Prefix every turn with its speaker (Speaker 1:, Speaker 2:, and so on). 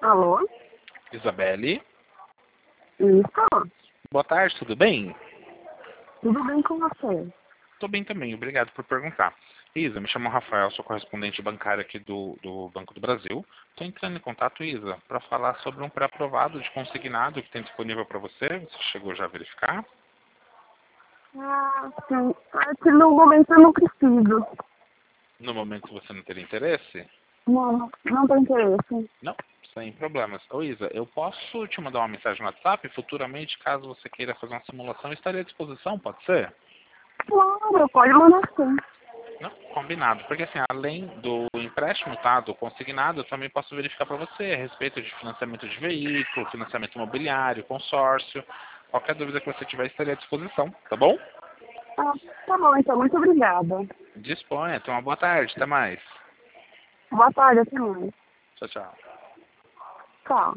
Speaker 1: Alô?
Speaker 2: Isabelle,
Speaker 1: Isso?
Speaker 2: boa tarde, tudo bem?
Speaker 1: Tudo bem com você?
Speaker 2: Tô bem também, obrigado por perguntar. Isa, me chamo Rafael, sou correspondente bancário aqui do Banco do Brasil. Estou entrando em contato, Isa, para falar sobre um pré-aprovado de consignado que tem disponível para você. Você chegou já a verificar?
Speaker 1: Sim. É que no momento eu não preciso.
Speaker 2: No momento você não ter interesse?
Speaker 1: Não tem interesse.
Speaker 2: Não, sem problemas. Ô Isa, eu posso te mandar uma mensagem no WhatsApp? Futuramente, caso você queira fazer uma simulação, eu estaria à disposição, pode ser?
Speaker 1: Claro, pode mandar sim.
Speaker 2: Não, combinado. Porque assim, além do empréstimo, tá, do consignado, eu também posso verificar para você a respeito de financiamento de veículo, financiamento imobiliário, consórcio. Qualquer dúvida que você tiver, estaria à disposição, tá bom?
Speaker 1: Ah, tá bom, então. Muito obrigada.
Speaker 2: Disponha. Tenha uma boa tarde. Até mais.
Speaker 1: Boa tarde, até mais.
Speaker 2: Tchau, tchau.
Speaker 1: Tchau.